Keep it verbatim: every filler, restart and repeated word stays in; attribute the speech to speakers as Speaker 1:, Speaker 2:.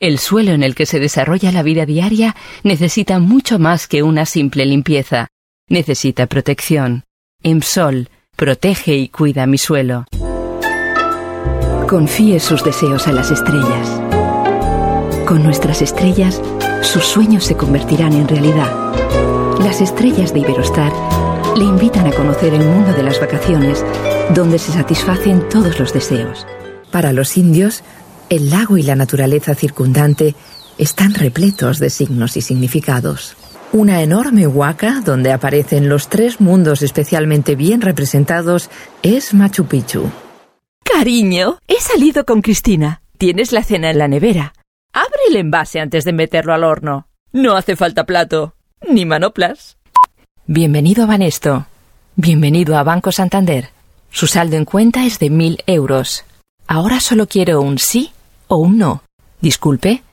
Speaker 1: El suelo en el que se desarrolla la vida diaria necesita mucho más que una simple limpieza. Necesita protección. Emsol protege y cuida mi suelo. Confíe sus deseos a las estrellas. Con nuestras estrellas, sus sueños se convertirán en realidad. Las estrellas de Iberostar le invitan a conocer el mundo de las vacaciones, donde se satisfacen todos los deseos.
Speaker 2: Para los indios, el lago y la naturaleza circundante están repletos de signos y significados. Una enorme huaca, donde aparecen los tres mundos especialmente bien representados, es Machu Picchu.
Speaker 3: Cariño, he salido con Cristina. Tienes la cena en la nevera. Abre el envase antes de meterlo al horno. No hace falta plato, ni manoplas.
Speaker 1: Bienvenido a Banesto. Bienvenido a Banco Santander. Su saldo en cuenta es de mil euros. Ahora solo quiero un sí o un no. Disculpe,